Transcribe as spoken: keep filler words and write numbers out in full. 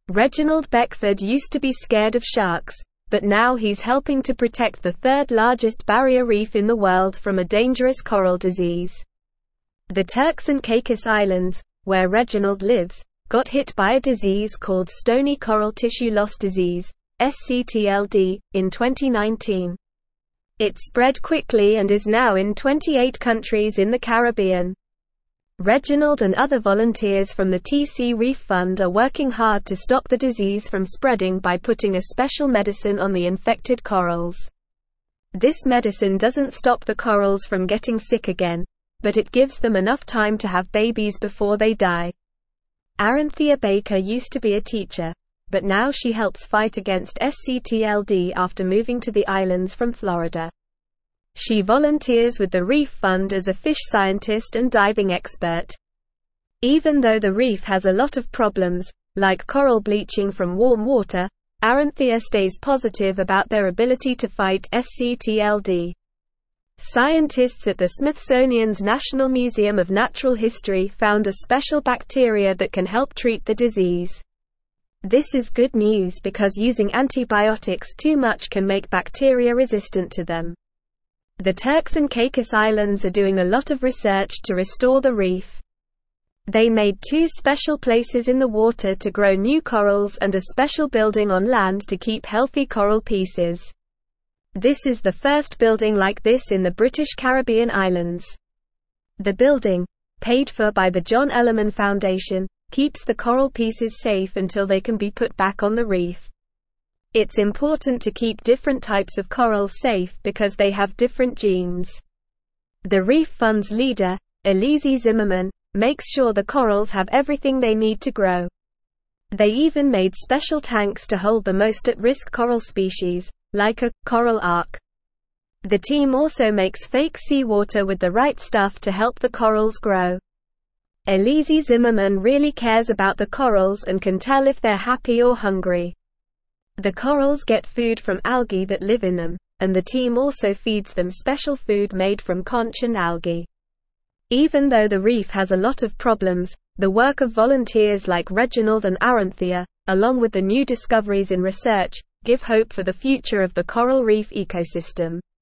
Reginald Beckford used to be scared of sharks, but now he's helping to protect the third largest barrier reef in the world from a dangerous coral disease. The Turks and Caicos Islands, where Reginald lives, got hit by a disease called stony coral tissue loss disease, S C T L D, in twenty nineteen. It spread quickly and is now in twenty-eight countries in the Caribbean. Reginald and other volunteers from the T C Reef Fund are working hard to stop the disease from spreading by putting a special medicine on the infected corals. This medicine doesn't stop the corals from getting sick again, but it gives them enough time to have babies before they die. Aranthea Baker used to be a teacher, but now she helps fight against S C T L D after moving to the islands from Florida. She volunteers with the Reef Fund as a fish scientist and diving expert. Even though the reef has a lot of problems, like coral bleaching from warm water, Aranthea stays positive about their ability to fight S C T L D. Scientists at the Smithsonian's National Museum of Natural History found a special bacteria that can help treat the disease. This is good news because using antibiotics too much can make bacteria resistant to them. The Turks and Caicos Islands are doing a lot of research to restore the reef. They made two special places in the water to grow new corals and a special building on land to keep healthy coral pieces. This is the first building like this in the British Caribbean islands. The building, paid for by the John Ellerman Foundation, keeps the coral pieces safe until they can be put back on the reef. It's important to keep different types of corals safe because they have different genes. The Reef Fund's leader, Elise Zimmerman, makes sure the corals have everything they need to grow. They even made special tanks to hold the most at-risk coral species, like a coral ark. The team also makes fake seawater with the right stuff to help the corals grow. Elise Zimmerman really cares about the corals and can tell if they're happy or hungry. The corals get food from algae that live in them, and the team also feeds them special food made from conch and algae. Even though the reef has a lot of problems, the work of volunteers like Reginald and Aranthea, along with the new discoveries in research, give hope for the future of the coral reef ecosystem.